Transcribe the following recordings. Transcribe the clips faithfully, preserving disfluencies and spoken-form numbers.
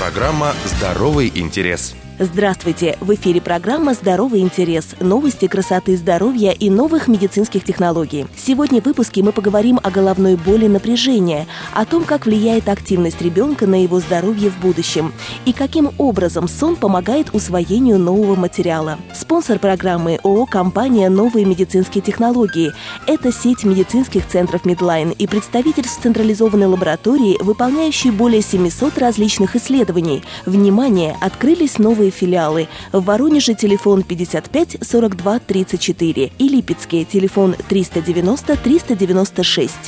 Программа «Здоровый интерес». Здравствуйте! В эфире программа «Здоровый интерес». Новости красоты, здоровья и новых медицинских технологий. Сегодня в выпуске мы поговорим о головной боли, напряжении, о том, как влияет активность ребенка на его здоровье в будущем и каким образом сон помогает усвоению нового материала. Спонсор программы ООО «Компания Новые медицинские технологии». Это сеть медицинских центров Медлайн и представительств централизованной лаборатории, выполняющей более семисот различных исследований. Внимание! Открылись новые филиалы. В Воронеже телефон пятьдесят пять сорок два тридцать четыре и Липецке телефон триста девяносто триста девяносто шесть.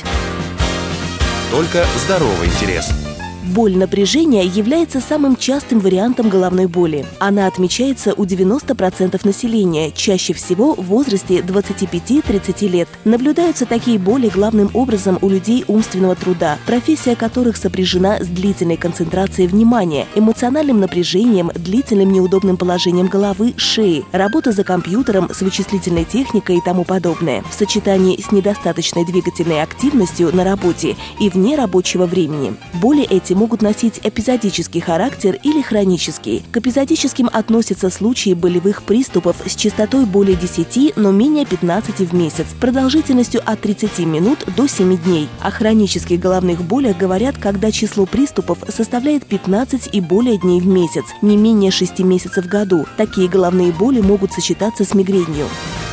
Только здоровый интерес. Боль напряжения является самым частым вариантом головной боли. Она отмечается у девяноста процентов населения, чаще всего в возрасте двадцати пяти — тридцати лет. Наблюдаются такие боли главным образом у людей умственного труда, профессия которых сопряжена с длительной концентрацией внимания, эмоциональным напряжением, длительным неудобным положением головы, шеи, работа за компьютером с вычислительной техникой и тому подобное, в сочетании с недостаточной двигательной активностью на работе и вне рабочего времени. Боли эти могут носить эпизодический характер или хронический. К эпизодическим относятся случаи болевых приступов с частотой более десяти, но менее пятнадцати в месяц, продолжительностью от тридцати минут до семи дней. О хронических головных болях говорят, когда число приступов составляет пятнадцать и более дней в месяц, не менее шести месяцев в году. Такие головные боли могут сочетаться с мигренью.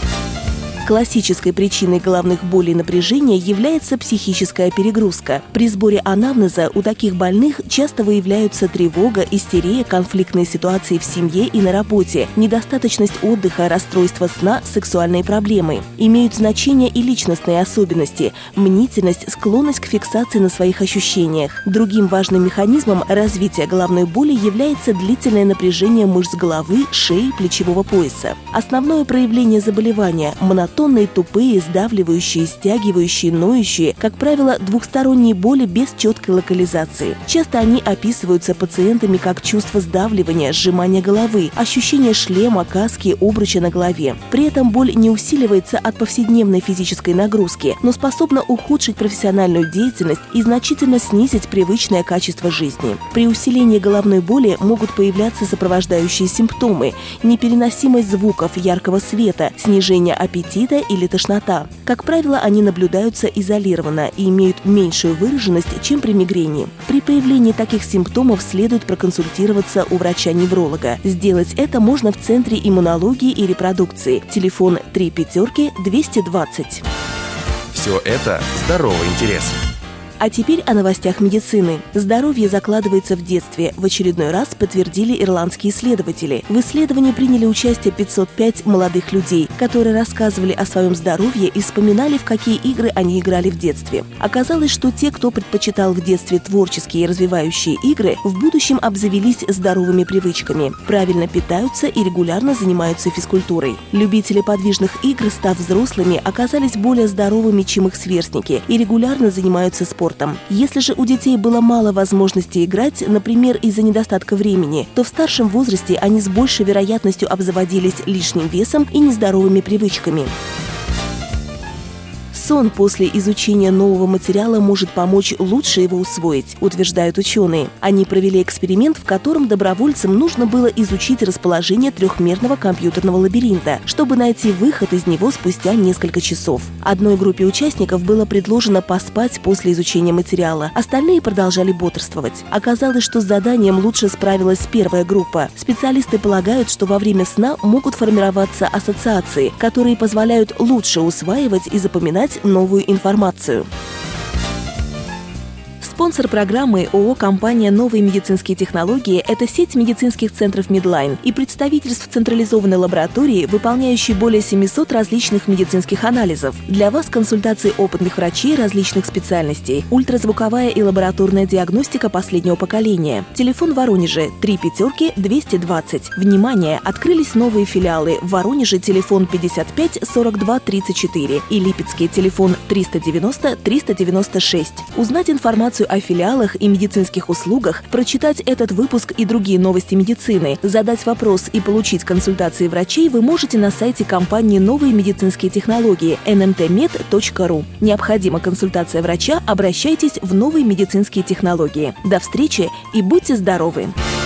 Классической причиной головных болей и напряжения является психическая перегрузка. При сборе анамнеза у таких больных часто выявляются тревога, истерия, конфликтные ситуации в семье и на работе, недостаточность отдыха, расстройство сна, сексуальные проблемы. Имеют значение и личностные особенности, мнительность, склонность к фиксации на своих ощущениях. Другим важным механизмом развития головной боли является длительное напряжение мышц головы, шеи, плечевого пояса. Основное проявление заболевания – монотонность, Монотонные, тупые, сдавливающие, стягивающие, ноющие, как правило, двухсторонние боли без четкой локализации. Часто они описываются пациентами как чувство сдавливания, сжимания головы, ощущение шлема, каски, обруча на голове. При этом боль не усиливается от повседневной физической нагрузки, но способна ухудшить профессиональную деятельность и значительно снизить привычное качество жизни. При усилении головной боли могут появляться сопровождающие симптомы: непереносимость звуков, яркого света, снижение аппетита или тошнота. Как правило, они наблюдаются изолированно и имеют меньшую выраженность, чем при мигрени. При появлении таких симптомов следует проконсультироваться у врача-невролога. Сделать это можно в Центре иммунологии и репродукции. Телефон три пятерки двести двадцать. Все это здоровый интерес. А теперь о новостях медицины. Здоровье закладывается в детстве. В очередной раз подтвердили ирландские исследователи. В исследовании приняли участие пятьсот пять молодых людей, которые рассказывали о своем здоровье и вспоминали, в какие игры они играли в детстве. Оказалось, что те, кто предпочитал в детстве творческие и развивающие игры, в будущем обзавелись здоровыми привычками, правильно питаются и регулярно занимаются физкультурой. Любители подвижных игр, став взрослыми, оказались более здоровыми, чем их сверстники, и регулярно занимаются спортом. Если же у детей было мало возможностей играть, например, из-за недостатка времени, то в старшем возрасте они с большей вероятностью обзаводились лишним весом и нездоровыми привычками. Сон после изучения нового материала может помочь лучше его усвоить, утверждают ученые. Они провели эксперимент, в котором добровольцам нужно было изучить расположение трехмерного компьютерного лабиринта, чтобы найти выход из него спустя несколько часов. Одной группе участников было предложено поспать после изучения материала, остальные продолжали бодрствовать. Оказалось, что с заданием лучше справилась первая группа. Специалисты полагают, что во время сна могут формироваться ассоциации, которые позволяют лучше усваивать и запоминать новую информацию. Спонсор программы ООО «Компания Новые медицинские технологии» – это сеть медицинских центров Медлайн и представительств централизованной лаборатории, выполняющей более семисот различных медицинских анализов. Для вас консультации опытных врачей различных специальностей, ультразвуковая и лабораторная диагностика последнего поколения. Телефон в Воронеже три пятерки двести двадцать. Внимание! Открылись новые филиалы. В Воронеже телефон пятьдесят пять сорок два тридцать четыре и Липецке телефон триста девяносто триста девяносто шесть. Узнать информацию о филиалах и медицинских услугах, прочитать этот выпуск и другие новости медицины, задать вопрос и получить консультации врачей вы можете на сайте компании «Новые медицинские технологии» эн эм тэ мед точка ру. Необходима консультация врача, обращайтесь в «Новые медицинские технологии». До встречи и будьте здоровы!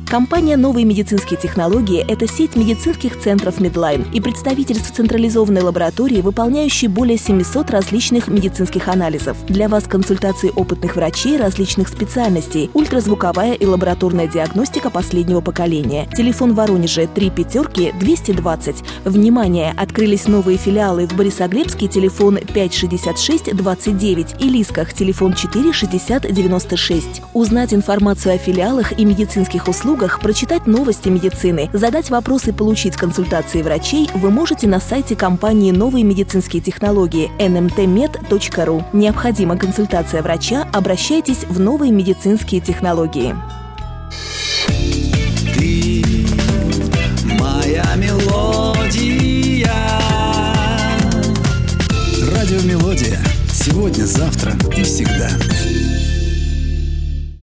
Компания «Новые медицинские технологии» — это сеть медицинских центров Медлайн и представительств централизованной лаборатории, выполняющей более семисот различных медицинских анализов. Для вас консультации опытных врачей различных специальностей, ультразвуковая и лабораторная диагностика последнего поколения. Телефон в Воронеже три пятерки двести двадцать. Внимание! Открылись новые филиалы в Борисоглебске, телефон пять шестьдесят шесть двадцать девять и Лисках, телефон четыре шестьдесят девяносто шесть. Узнать информацию о филиалах и медицинских услугах, прочитать новости медицины, задать вопросы и получить консультации врачей вы можете на сайте компании «Новые медицинские технологии» эн эм тэ мед точка ру. Необходима консультация врача, обращайтесь в «Новые медицинские технологии». Ты моя мелодия. Радио Мелодия. Сегодня, завтра и всегда.